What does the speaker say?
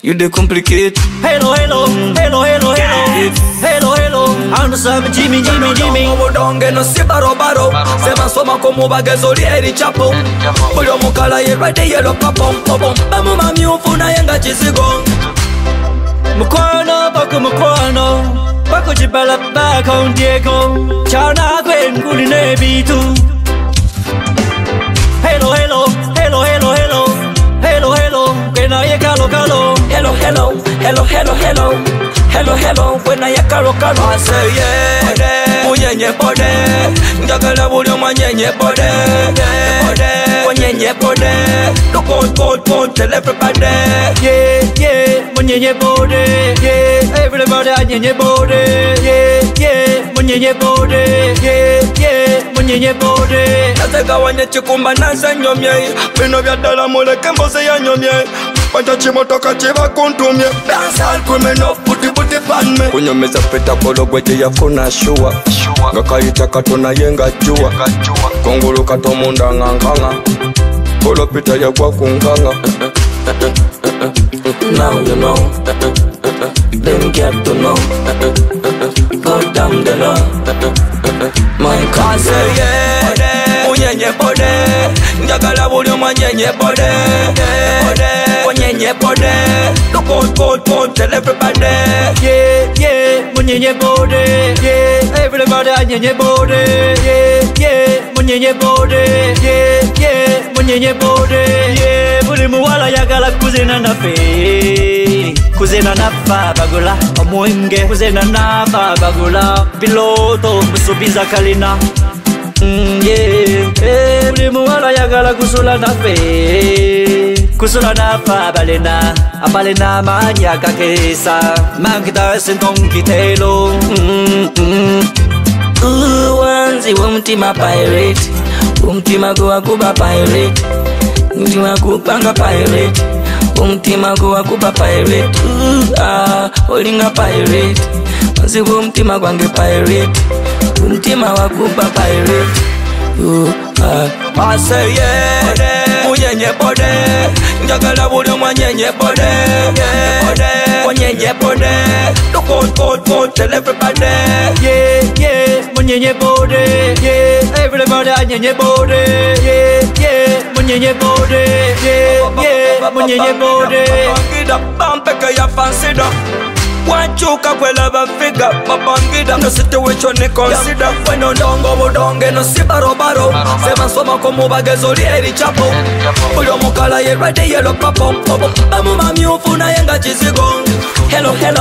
You dey complicate. Hello, hello, hello, hello, hello. Hello, hello. Understand Jimmy. Obudonge no si baro. Sema soma como bagazoli eri chapo. Bulyo mukala ye ride yellow papom. Bamu mami ufuna yenga chisigo. Mukwano, bako jibala bako Diego. Chana kwen kuli nebitu. Hello, hello, hello, hello, hello. Hello, hello, when I calo. Hello, when I caro. I say yeah, munyenye pode. Njagala bulyo manyenye pode. Munyenye pode. Look out, tell everybody. Yeah, munyenye pode. Yeah, everybody munyenye pode. Yeah, munyenye pode. Yeah, munyenye pode. Nataka wanye chikumba nansa nyomye. Bino vya dala mule kembose ya nyomye. Panja chimotoka chiva kuntumye. Dance all criminal puti pan me. Kunyomeza peta kolo gweje ya funa shua. Ngakaita katona yenga jua. Kongulu katomunda nganganga. Kolo pita ya kwa kunganga. Now you know. Then get to know. Go down the low. My car say yeah. Munyenye pode. Njagala bulyo manyenye pode. Munyenye pode. Look out, tell everybody. Yeah, munyenye pode. Yeah, everybody munyenye pode. Yeah, munyenye pode. Yeah, munyenye pode. Yeah, buli muwala yagala kuzina nafe. Kuzina nafa bagula omwenge. Kuzina nafa bagula piloto musubiza kalina. Yeah, buli muwala yagala kusula nafe. Kusula nafa abalena manya kakesa. Magda senkonkitelo. Wanzi wumtima pirate. Umtima go akuba pirate. Umtima kupanga pirate. Umtima go akuba pirate. Olinga pirate. Wanzi wumtima kwange pirate. Umtima wakuba pirate. I say yeah, munyenye pode. Njagala bulyo manyenye pode. Munyenye pode. Look out, tell everybody. Yeah, munyenye pode. Yeah, everybody munyenye pode. Yeah, munyenye pode. Yeah, munyenye pode. Bangida, bampeke ya fansida. Wanchuka kwela bafiga. Mabangida, no situation ni consider. When ondongo budonge no si baro. Sema soma como bagazoli eri chapo. Bulyo mukala ye ride yellow papom. Bamu mami ufuna yenga chisigo. Hello,